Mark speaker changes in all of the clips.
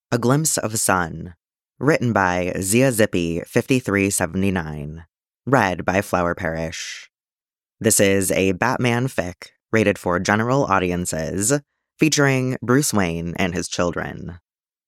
Speaker 1: A Glimpse of Sun, written by Zia Zippy 5379, read by Flower Parish. This is a Batman fic rated for general audiences, featuring Bruce Wayne and his children.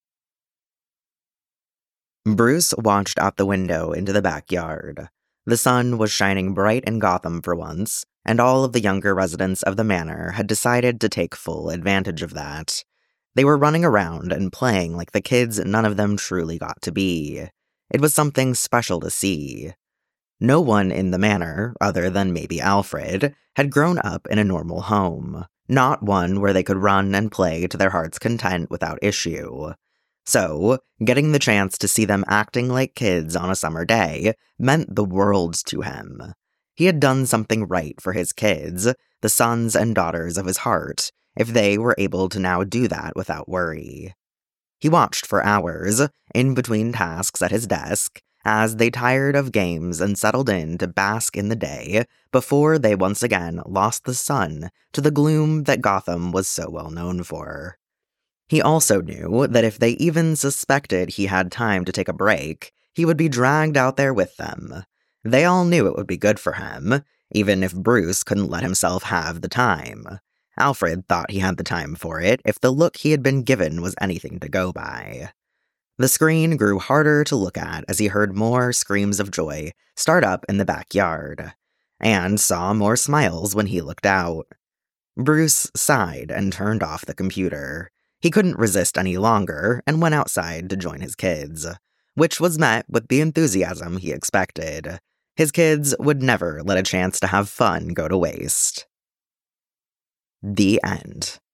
Speaker 1: Bruce watched out the window into the backyard. The sun was shining bright in Gotham for once, and all of the younger residents of the manor had decided to take full advantage of that. They were running around and playing like the kids none of them truly got to be. It was something special to see. No one in the manor, other than maybe Alfred, had grown up in a normal home, not one where they could run and play to their heart's content without issue. So, getting the chance to see them acting like kids on a summer day meant the world to him. He had done something right for his kids, the sons and daughters of his heart, if they were able to now do that without worry. He watched for hours, in between tasks at his desk, as they tired of games and settled in to bask in the day before they once again lost the sun to the gloom that Gotham was so well known for. He also knew that if they even suspected he had time to take a break, he would be dragged out there with them. They all knew it would be good for him, even if Bruce couldn't let himself have the time. Alfred thought he had the time for it if the look he had been given was anything to go by. The screen grew harder to look at as he heard more screams of joy start up in the backyard, and saw more smiles when he looked out. Bruce sighed and turned off the computer. He couldn't resist any longer and went outside to join his kids, which was met with the enthusiasm he expected. His kids would never let a chance to have fun go to waste. The end.